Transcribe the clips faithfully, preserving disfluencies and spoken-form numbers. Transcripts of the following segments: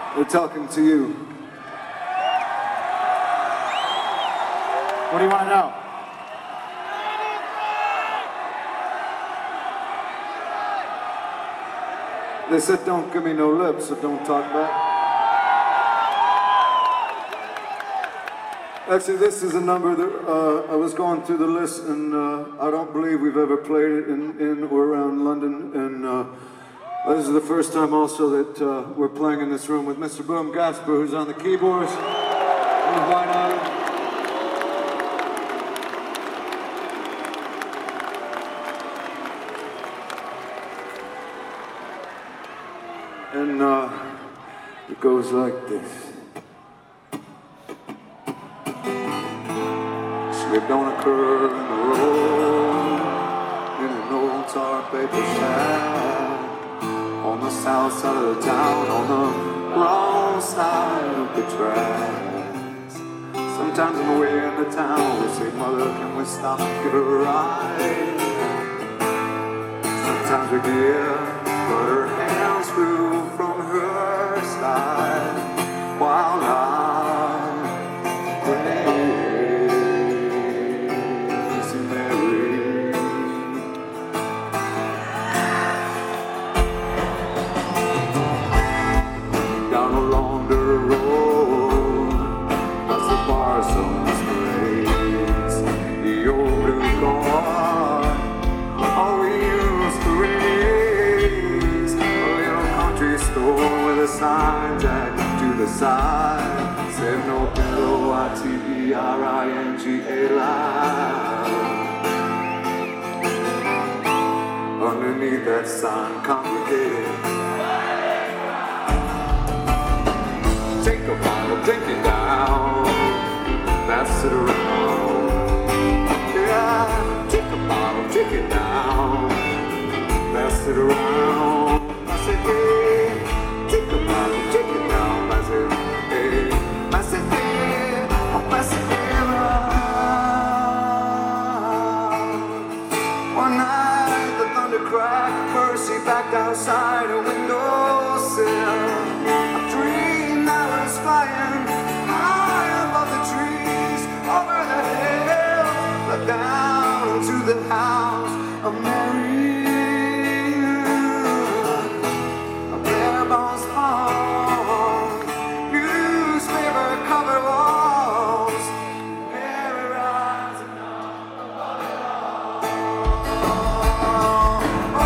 They're talking to you. What do you want to know? They said don't give me no lip, so don't talk back. Actually, this is a number that uh, I was going through the list, and uh, I don't believe we've ever played it in, in or around London. And uh, this is the first time also that uh, we're playing in this room with Mister Boom Gasper, who's on the keyboards on the White Island. And uh, it goes like this. Slipped on a curve in the road in an old tar paper sack on the south side of the town, on the wrong side of the tracks. Sometimes on the way into town we say, Mother, can we stop and get a ride? Sometimes we give, but her hands flew from her side while I prayed. Sign jack to the side said no L O I T E R I N G A line. Underneath that sign complicated. Take a bottle, drink it down, pass it around. Yeah, take a bottle, drink it down, pass it around. I said, hey. Take a bottle, take it down, I said, hey, I said, hey, I said, hey, one night the thunder cracked, Percy backed outside a windowsill. I dreamed I was flying high above the trees, over the hill, but down to the house of Mary. Newspaper cover walls, Mary rising above it all. Oh,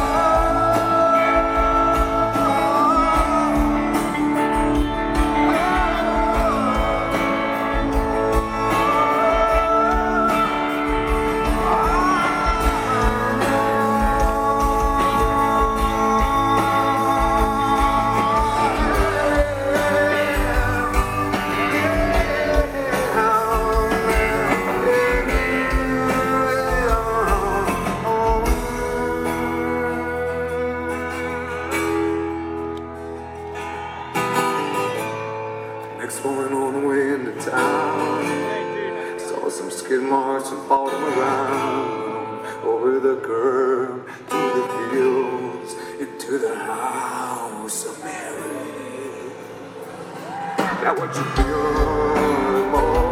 next morning on the way into town, saw some skid marks and followed them around, over the curb, to the fields, into the house of Mary. Now what you feel more?